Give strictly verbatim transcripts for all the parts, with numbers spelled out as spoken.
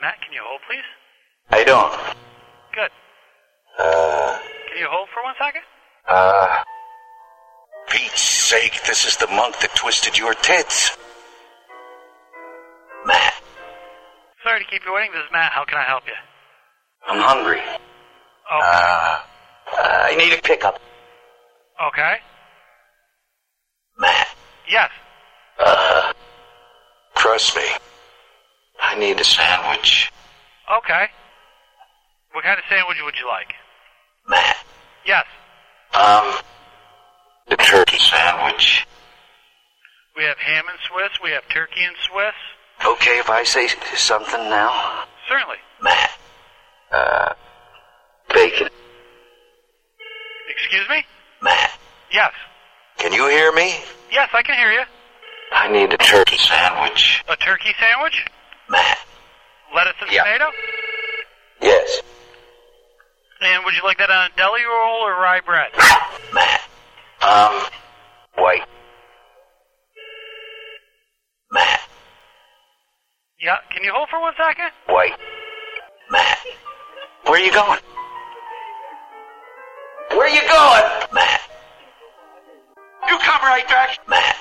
Matt. Can you hold, please? How you doing? Good. Uh, Can you hold for one second? uh... Pete's sake, this is the monk that twisted your tits. Matt. Sorry to keep you waiting. This is Matt. How can I help you? I'm hungry. Okay. Uh, uh, I need a pickup. Okay. Matt. Yes. Uh, trust me. I need a sandwich. Okay. What kind of sandwich would you like? Matt. Yes. Um, the turkey sandwich. We have ham and Swiss. We have turkey and Swiss. Okay if I say something now? Certainly. Matt. Uh, bacon. Excuse me? Matt. Yes. Can you hear me? Yes, I can hear you. I need a turkey sandwich. A turkey sandwich? Matt. Lettuce and Yeah. tomato? Yes. And would you like that on a deli roll or rye bread? Matt. Um, white. Matt. Yeah, can you hold for one second? White. Matt. Where are you going? Where are you going? Matt. You come right back. Matt.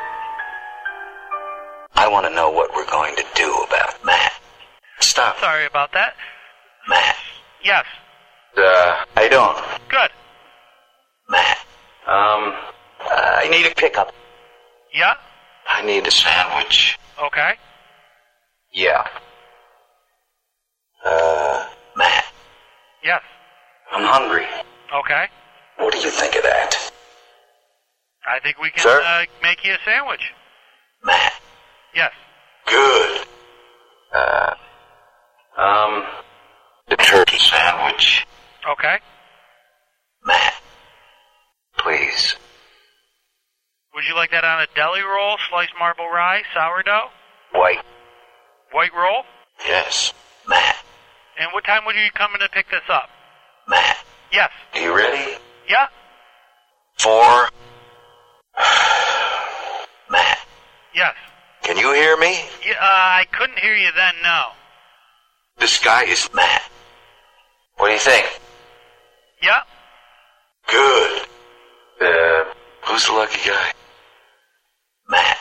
I want to know what we're going to do about Matt. Stop. Sorry about that. Matt. Yes. Uh, how you doing? Good. Matt. Um, uh, I need a pickup. Yeah? I need a sandwich. Okay. Yeah. Uh, Matt. Yes. I'm hungry. Okay. What do you think of that? I think we can Sir? uh, make you a sandwich. Matt. Yes. Good. Uh, um, the turkey sandwich. Okay. Matt. Please. Would you like that on a deli roll, sliced marble rye, sourdough, White. white roll? Yes. Matt. And what time would you come in to pick this up? Matt. Yes. Are you ready? Yeah? Four. Matt. Yes. Can you hear me? Yeah, uh, I couldn't hear you then, no. This guy is Matt. What do you think? Yeah? Good. Uh, who's the lucky guy? Matt.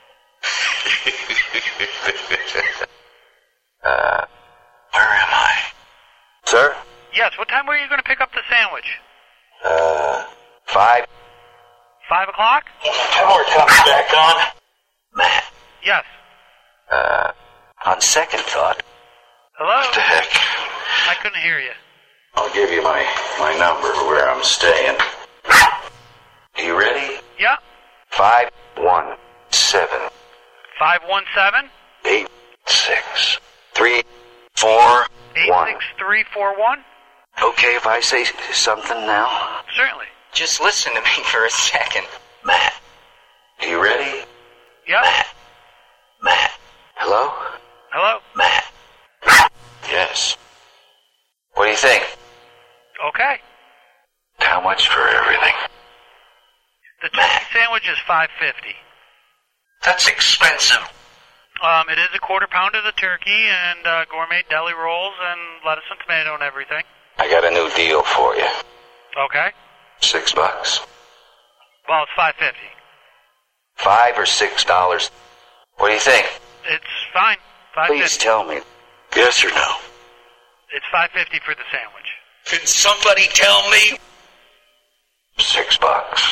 uh, where am I? Sir? Yes, what time were you going to pick up the sandwich? Uh, five. Five o'clock? Power comes back on. Matt. Yes. Uh, on second thought. Hello? What the heck? I couldn't hear you. I'll give you my, my number where I'm staying. Are you ready? Yeah? Five, one, seven, Five one seven? eight, six, three, four, Eight one. six three four one? Okay if I say something now? Certainly. Just listen to me for a second. Matt. Are you ready? Yeah? Matt. Matt. Hello? Hello? Matt. Yes. What do you think? Okay. How much for everything? The turkey sandwich is five fifty. That's expensive. Um, it is a quarter pound of the turkey and uh, gourmet deli rolls and lettuce and tomato and everything. I got a new deal for you. Okay. Six bucks? Well, it's five fifty. Five or six dollars? What do you think? It's fine. Five Please fifty. tell me. Yes or no? It's five fifty for the sandwich. Can somebody tell me? Six bucks.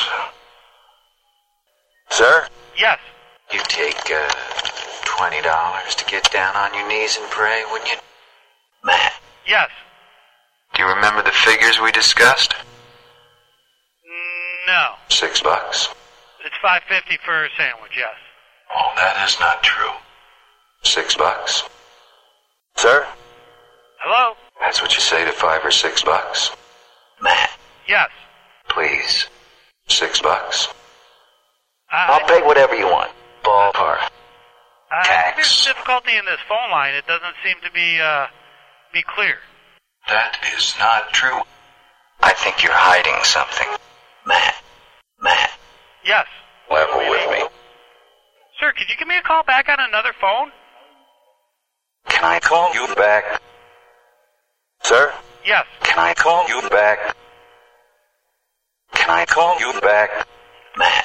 Sir? Yes. You take, uh, twenty dollars to get down on your knees and pray, wouldn't you? Matt. Yes. Do you remember the figures we discussed? No. Six bucks. It's five fifty for a sandwich, yes. Oh, that is not true. Six bucks. Sir? Hello? That's what you say to five or six bucks? Matt. Yes. Please. Six bucks. I, I'll pay whatever you want. Ballpark. I, I think tax. there's difficulty in this phone line. It doesn't seem to be, uh, be clear. That is not true. I think you're hiding something. Matt. Matt. Yes. Level with me. Sir, could you give me a call back on another phone? Can I call you back? Sir? Yes. Can I call you back? Can I call you back? Matt.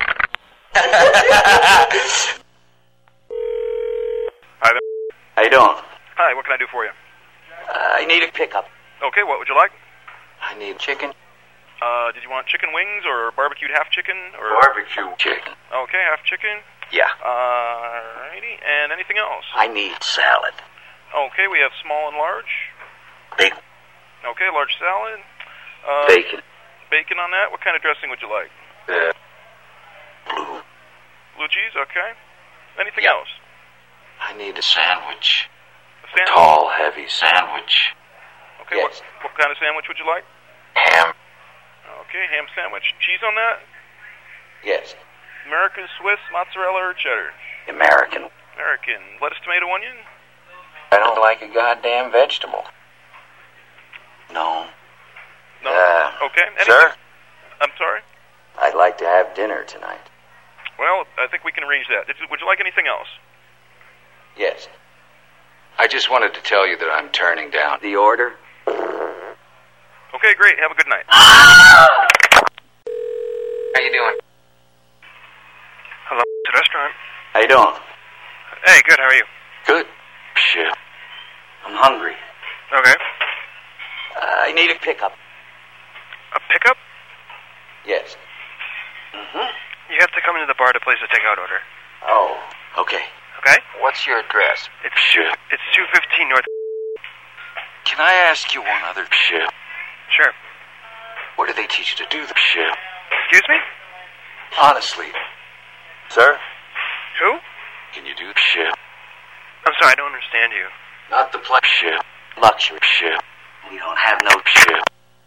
Hi there. How you doing? Hi, what can I do for you? Uh, I need a pickup. Okay, what would you like? I need chicken. Uh, did you want chicken wings or barbecued half chicken? Or Barbecue chicken. Okay, half chicken. Yeah. Alrighty, and anything else? I need salad. Okay, we have small and large. Big Okay, large salad. Uh, bacon. Bacon on that. What kind of dressing would you like? Uh, blue. Blue cheese. Okay. Anything Yeah. else? I need a sandwich. A sandwich. Tall, heavy sandwich. Okay. Yes. What, what kind of sandwich would you like? Ham. Okay, ham sandwich. Cheese on that? Yes. American, Swiss, mozzarella, or cheddar? American. American. Lettuce, tomato, onion? I don't like a goddamn vegetable. No. No. Uh, okay. Anything? Sir? I'm sorry. I'd like to have dinner tonight. Well, I think we can arrange that. Did you, would you like anything else? Yes. I just wanted to tell you that I'm turning down the order. Okay, great. Have a good night. How you doing? Hello, the restaurant. How you doing? Hey, good. How are you? Good. Shit. I'm hungry. Okay. Uh, I need a pickup. A pickup? Yes. Mm-hmm. You have to come into the bar to place a takeout order. Oh, okay. Okay? What's your address? It's Shit. It's two fifteen North. Can I ask you one other shit? Sure. What do they teach you to do the shit? Excuse me? Honestly. Sir? Who? Can you do the shit? I'm sorry, I don't understand you. Not the play shit. Luxury shit. We don't have no shit.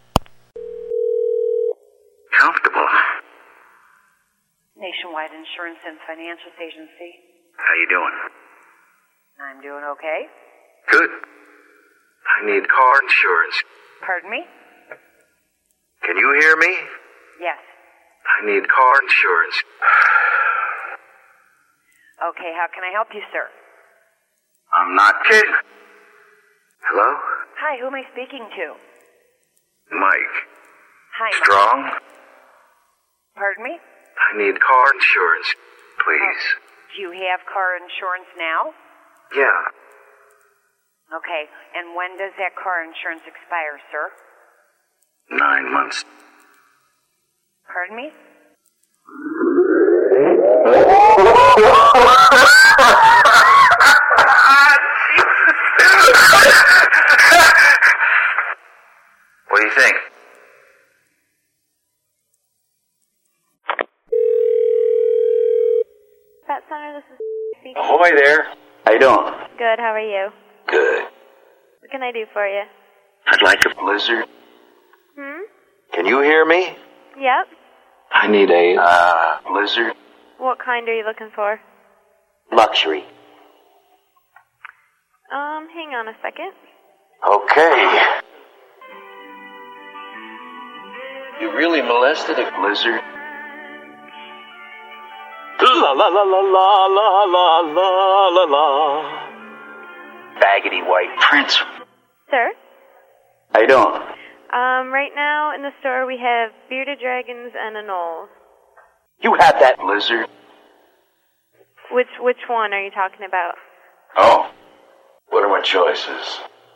Comfortable. Nationwide Insurance and Financial Agency. How you doing? I'm doing okay. Good. I need car insurance. Pardon me? Can you hear me? Yes. I need car insurance. Okay, how can I help you, sir? I'm not kidding. Hello? Hi, who am I speaking to? Mike. Hi, Mike. Strong? Pardon me? I need car insurance, please. Do you have car insurance now? Yeah. Okay, and when does that car insurance expire, sir? Nine months. Pardon me? What do you think? Pet Center, this is speaking. Ahoy there. How you doing? Good, how are you? Good. What can I do for you? I'd like a blizzard. Hmm? Can you hear me? Yep. I need a, uh, blizzard. What kind are you looking for? Luxury. Um, hang on a second. Okay. You really molested a blizzard? La la la la la la la la la la. Baggedy white prince. Sir? How you doing? Um, right now in the store we have bearded dragons and a knoll. You have that blizzard? Which which one are you talking about? Oh. What are my choices?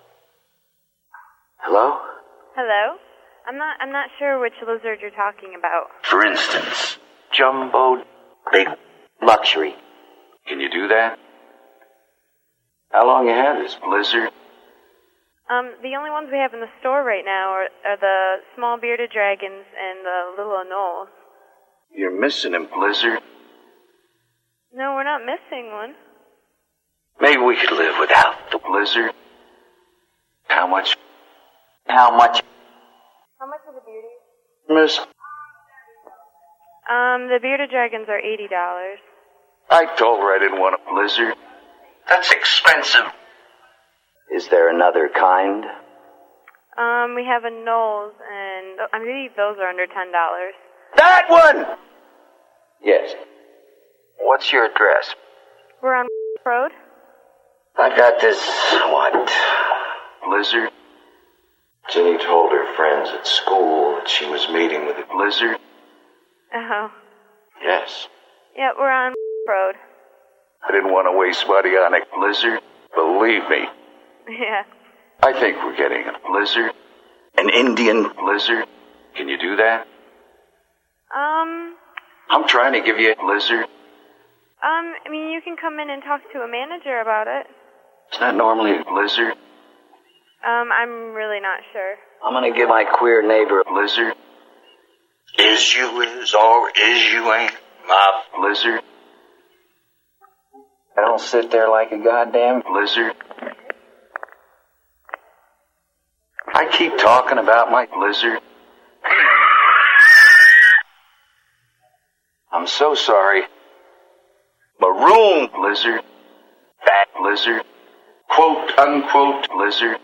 Hello? Hello? I'm not I'm not sure which lizard you're talking about. For instance, jumbo big luxury. Can you do that? How long you had this blizzard? Um, the only ones we have in the store right now are, are the small bearded dragons and the little gnolls. You're missing a blizzard. No, we're not missing one. Maybe we could live without the blizzard. How much? How much? How much are the beardies? Miss, Um, the bearded dragons are eighty dollars. I told her I didn't want a blizzard. That's expensive. Is there another kind? Um, we have a Knowles, and I believe those are under ten dollars. That one! Yes. What's your address? We're on Road. I got this, what, blizzard? Ginny told her friends at school that she was meeting with a blizzard. Oh. Yes. Yeah, we're on road. I didn't want to waste money on a blizzard. Believe me. Yeah. I think we're getting a blizzard. An Indian blizzard. Can you do that? Um... I'm trying to give you a blizzard. Um, I mean, you can come in and talk to a manager about it. It's not normally a blizzard. Um, I'm really not sure. I'm gonna give my queer neighbor a blizzard. Is you is or is you ain't my blizzard. I don't sit there like a goddamn blizzard. I keep talking about my blizzard. I'm so sorry. Maroon blizzard. Fat blizzard. Quote unquote blizzard.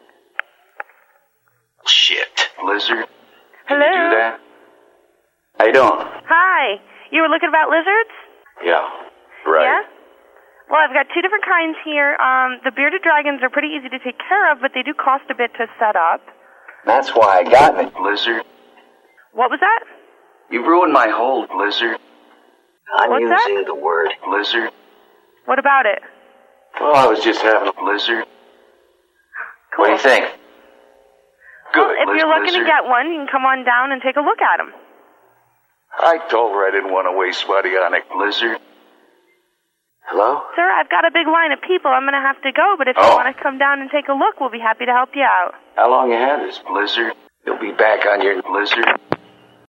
Shit blizzard. Can Hello? you do that? How you doing? Hi. You were looking about lizards? Yeah. Right. Yeah? Well, I've got two different kinds here. Um, the bearded dragons are pretty easy to take care of, but they do cost a bit to set up. That's why I got it. Blizzard. What was that? You ruined my whole blizzard. I'm What's using that? the word blizzard. What about it? Well, I was just having a blizzard. Cool. What do you think? Good. Well, if Liz you're looking Blizzard. to get one, you can come on down and take a look at them. I told her I didn't want to waste money on a blizzard. Hello? Sir, I've got a big line of people. I'm going to have to go, but if you Oh. want to come down and take a look, we'll be happy to help you out. How long you had this blizzard? You'll be back on your blizzard.